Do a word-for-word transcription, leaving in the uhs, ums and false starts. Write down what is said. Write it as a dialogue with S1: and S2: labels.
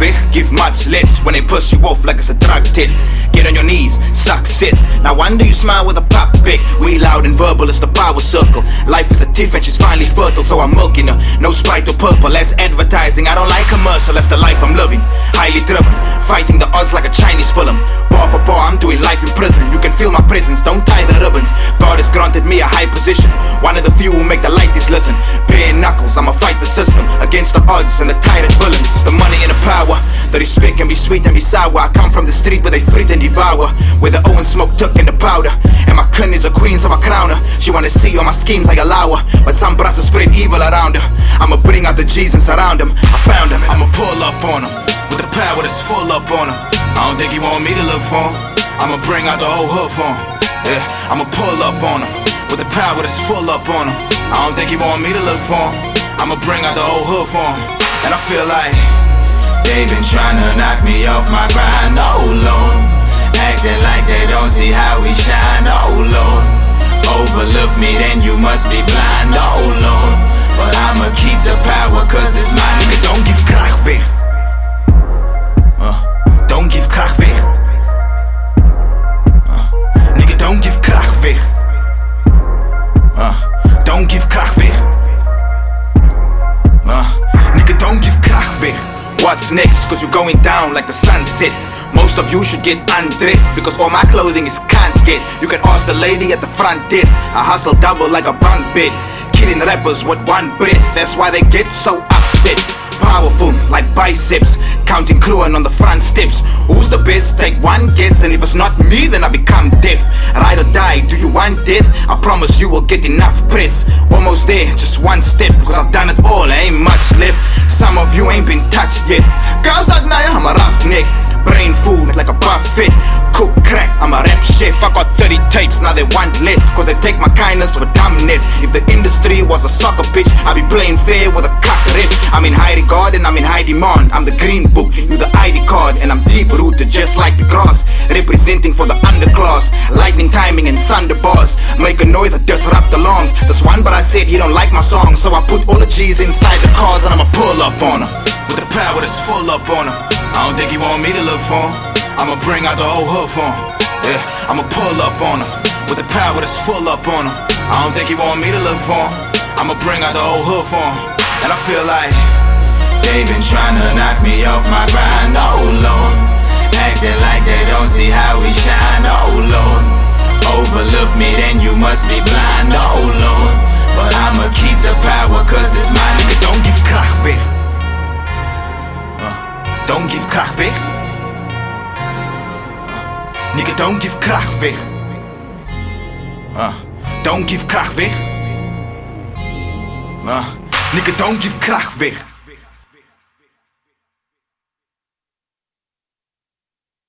S1: weg, give much less when they push you off like it's a drug test. Get on your knees, success. Now wonder you smile with a pop pic. We loud and verbal, it's the power circle. Life is a tiff and she's finally fertile, so I'm milking her. No Sprite or purple, less advertising. I don't like commercial, that's the life I'm living. Highly driven, fighting the odds like a Chinese film. Bar for bar, I'm doing life in prison. You can feel my presence, don't tie the ribbons. God has granted me a high position, one of the few who make the lighties listen. Bare knuckles, I'ma fight the system against the odds and the tyrant villains. It's the money and the power. The respect can be sweet and be sour. I come from the street where they freeze and devour, where the Owen smoke took in the powder. And my kun is a queen, so I crown her. She wanna see all my schemes, I allow her, but some brasses spread evil around her. I'ma bring out the G's and surround them. I found him, I'ma pull up on him with the power that's full up on him. I don't think he want me to look for him. I'ma bring out the whole hood for him. Yeah, I'ma pull up on him with the power that's full up on him. I don't think he want me to look for him. I'ma bring out the whole hood for him. And I feel like they've been trying to knock me off my grind, oh Lord. Acting like they don't see how we shine, oh Lord. Overlook me, then you must be blind, oh Lord. But I'ma keep the power cause it's mine. Nigga, don't give krach weg. uh, Don't give krach weg. uh, Nigga, don't give krach weg. uh, Don't give krach weg. uh, Nigga, don't give krach weg. What's next? Cause you're going down like the sunset. Most of you should get undressed because all my clothing is can't get. You can ask the lady at the front desk. I hustle double like a bunk bed, killing rappers with one breath. That's why they get so upset. Powerful like biceps, counting crewing on the front steps. Who's the best? Take one guess, and if it's not me, then I become deaf. Ride or die, do you want death? I promise you will get enough press. Almost there, just one step, because I've done it all, ain't much left. Some of you ain't been touched yet. Girls out now, I'm a roughneck. Brain food like a buffet. Cook crack, I'm a rap chef. I got thirty tapes, now they want less, cause they take my kindness for dumbness. If the industry was a soccer pitch, I'd be playing fair with a cock ref. I'm in high regard and I'm in high demand. I'm the green book, you the I D card, and I'm deep rooted just like the grass. Representing for the underclass, lightning timing and thunder bars. Make a noise that disrupt alarms. This one but I said he don't like my song, so I put all the G's inside the cars and I'ma pull up on her with the power that's full up on her. I don't think he want me to look for him. I'ma bring out the whole hood for him. Yeah, I'ma pull up on her with the power that's full up on her. I don't think he want me to look for him. I'ma bring out the whole hood for him. And I feel like they've been trying to knock me off my grind, oh Lord. Acting like they don't see how we shine, oh Lord. Overlook me, then you must be blind, oh Lord. But I'ma keep the power cause it's mine. Nigga, don't give krach weg. Don't give krach weg. uh, Nigga, don't give krach weg. uh, Don't give krach weg. uh, Nigga, don't give krach weg.